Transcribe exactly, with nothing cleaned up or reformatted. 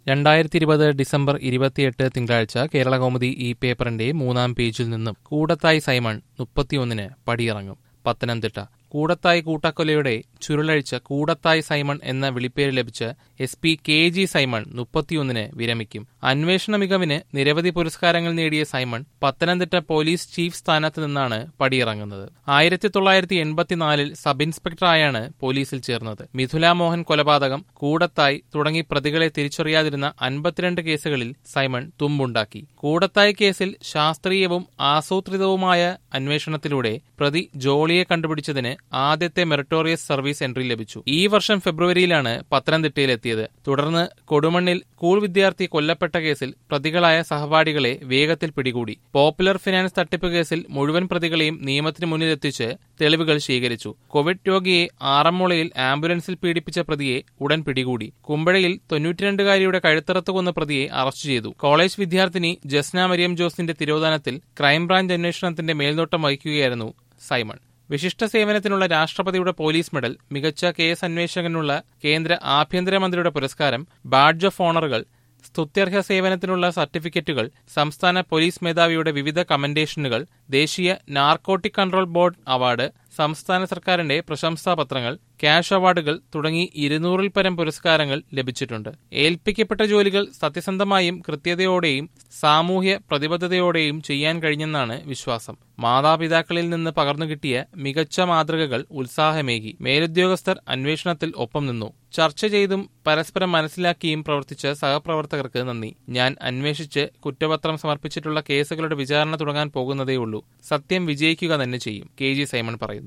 രണ്ടായിരത്തി ഇരുപത് ഡിസംബർ ഇരുപത്തിയെട്ട് തിങ്കളാഴ്ച കേരളകൗമുദി ഈ പേപ്പറിന്റെ മൂന്നാം പേജിൽ നിന്നും കൂടത്തായി സൈമൺ മുപ്പത്തിയൊന്നിന് പടിയിറങ്ങും. പത്തനംതിട്ട കൂടത്തായി കൂട്ടക്കൊലയുടെ ചുരുളഴിച്ച കൂടത്തായി സൈമൺ എന്ന വിളിപ്പേര് ലഭിച്ച S P K G Simon മുപ്പത്തിയൊന്നിന് വിരമിക്കും. അന്വേഷണ മികവിന് നിരവധി പുരസ്കാരങ്ങൾ നേടിയ സൈമൺ പത്തനംതിട്ട പോലീസ് ചീഫ് സ്ഥാനത്ത് നിന്നാണ് പടിയിറങ്ങുന്നത്. ആയിരത്തി തൊള്ളായിരത്തി എൺപത്തിനാലിൽ സബ് ഇൻസ്പെക്ടറായാണ് പോലീസിൽ ചേർന്നത്. മിഥുല മോഹൻ കൊലപാതകം, കൂടത്തായി തുടങ്ങി പ്രതികളെ തിരിച്ചറിയാതിരുന്ന അൻപത്തിരണ്ട് കേസുകളിൽ സൈമൺ തുമ്പുണ്ടാക്കി. കൂടത്തായി കേസിൽ ശാസ്ത്രീയവും ആസൂത്രിതവുമായ അന്വേഷണത്തിലൂടെ പ്രതി ജോളിയെ കണ്ടുപിടിച്ചതിന് ആദ്യത്തെ മെറിറ്റോറിയസ് സർവീസ് എൻട്രി ലഭിച്ചു. ഈ വർഷം ഫെബ്രുവരിയിലാണ് പത്തനംതിട്ടയിലെത്തിയത്. തുടർന്ന് കൊടുമണ്ണിൽ സ്കൂൾ വിദ്യാർത്ഥി കൊല്ലപ്പെട്ട കേസിൽ പ്രതികളായ സഹപാഠികളെ വേഗത്തിൽ പിടികൂടി. പോപ്പുലർ ഫിനാൻസ് തട്ടിപ്പ് കേസിൽ മുഴുവൻ പ്രതികളെയും നിയമത്തിന് മുന്നിലെത്തിച്ച് തെളിവുകൾ ശേഖരിച്ചു. കോവിഡ് രോഗിയെ ആറന്മുളയിൽ ആംബുലൻസിൽ പീഡിപ്പിച്ച പ്രതിയെ ഉടൻ പിടികൂടി. കുമ്പഴയിൽ തൊണ്ണൂറ്റിരണ്ടുകാരിയുടെ കഴുത്തറത്ത് കൊന്ന പ്രതിയെ അറസ്റ്റ് ചെയ്തു. കോളേജ് വിദ്യാർത്ഥിനി ജസ്ന മരിയം ജോസിന്റെ തിരോധാനത്തിൽ ക്രൈംബ്രാഞ്ച് അന്വേഷണത്തിന്റെ മേൽനോട്ടം വഹിക്കുകയായിരുന്നു സൈമൺ. വിശിഷ്ട സേവനത്തിനുള്ള രാഷ്ട്രപതിയുടെ പോലീസ് മെഡൽ, മികച്ച കേസ് അന്വേഷകനുള്ള കേന്ദ്ര ആഭ്യന്തരമന്ത്രിയുടെ പുരസ്കാരം, ബാഡ്ജ് ഓഫ് ഓണറുകൾ, സ്തുത്യർഹ സേവനത്തിനുള്ള സർട്ടിഫിക്കറ്റുകൾ, സംസ്ഥാന പോലീസ് മേധാവിയുടെ വിവിധ കമന്റേഷനുകൾ, ദേശീയ നാർക്കോട്ടിക് കൺട്രോൾ ബോർഡ് അവാർഡ്, സംസ്ഥാന സർക്കാരിന്റെ പ്രശംസാപത്രങ്ങൾ, ക്യാഷ് അവാർഡുകൾ തുടങ്ങി ഇരുന്നൂറിൽ പരം പുരസ്കാരങ്ങൾ ലഭിച്ചിട്ടുണ്ട്. ഏൽപ്പിക്കപ്പെട്ട ജോലികൾ സത്യസന്ധമായും കൃത്യതയോടെയും സാമൂഹ്യ പ്രതിബദ്ധതയോടെയും ചെയ്യാൻ കഴിഞ്ഞെന്നാണ് വിശ്വാസം. മാതാപിതാക്കളിൽ നിന്ന് പകർന്നുകിട്ടിയ മികച്ച മാതൃകകൾ ഉത്സാഹമേകി. മേലുദ്യോഗസ്ഥർ അന്വേഷണത്തിൽ ഒപ്പം നിന്നു. ചർച്ച ചെയ്തും പരസ്പരം മനസ്സിലാക്കിയും പ്രവർത്തിച്ച സഹപ്രവർത്തകർക്ക് നന്ദി. ഞാൻ അന്വേഷിച്ച് കുറ്റപത്രം സമർപ്പിച്ചിട്ടുള്ള കേസുകളുടെ വിചാരണ തുടങ്ങാൻ പോകുന്നതേയുള്ളൂ. സത്യം വിജയിക്കുക തന്നെ ചെയ്യും. കെ ജി സൈമൺ പറയുന്നു.